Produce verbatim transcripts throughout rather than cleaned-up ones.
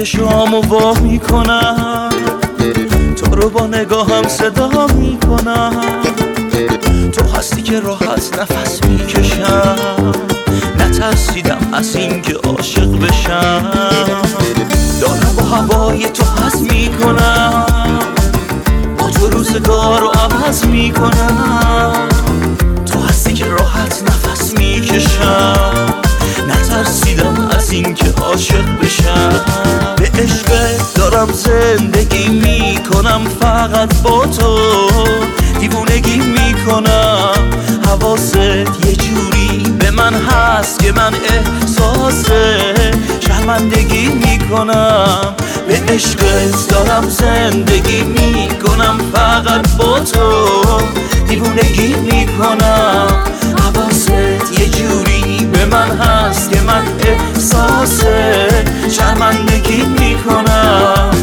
چشامو وا میکنم، تو رو با نگاهم صدا میکنم. تو هستی که راحت نفس میکشم، نترسیدم از این که عاشق بشم. دارم با هوای تو حس میکنم، با تو روزگار رو عوض میکنم. تو هستی که راحت نفس میکشم، نترسیدم از این که عاشق بشم. به عشقت دارم زندگی میکنم، فقط با تو دیوونگی میکنم. حواست یه جوری به من هست که من احساس شرمندگی میکنم. به عشقت دارم زندگی میکنم، فقط با تو دیوونگی میکنم. حواست یه جوری به من هست که من احساس شرمندگی میکنم.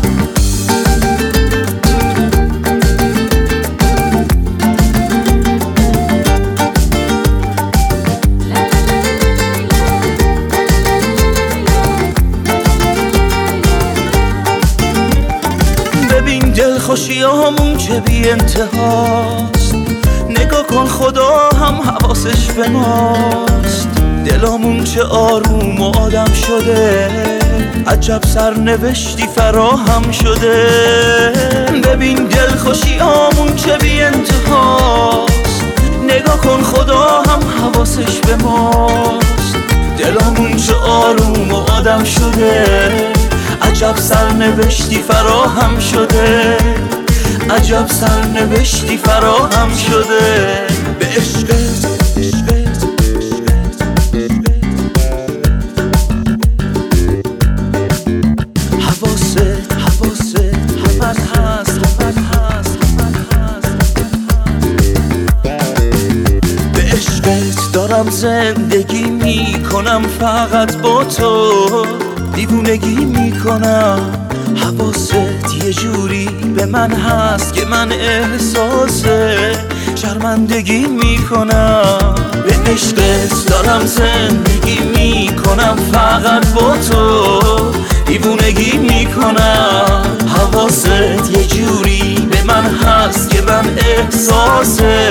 ببین دلخوشیامون چه بی انتهاست، نگاه کن خدا هم حواسش به ماست. دلامون چه آروم و آدم شده، عجب سرنوشتی فراهم شده. ببین دلخوشیامون چه بی انتهاست، نگاه کن خدا هم حواسش به ماست. دلامون چه آروم و آدم شده، عجب سرنوشتی فراهم شده. عجب سرنوشتی فراهم شده. به عشقت حواست حواست همت هست، همت هست، همت هست. به عشقت دارم زندگی میکنم، فقط با تو دیوونگی میکنم. حواست یه جوری به من هست که من احساس شرمندگی میکنم. به عشقت دارم زندگی میکنم، فقط با تو دیوونگی میکنم. حواست یه جوری به من هست که من احساس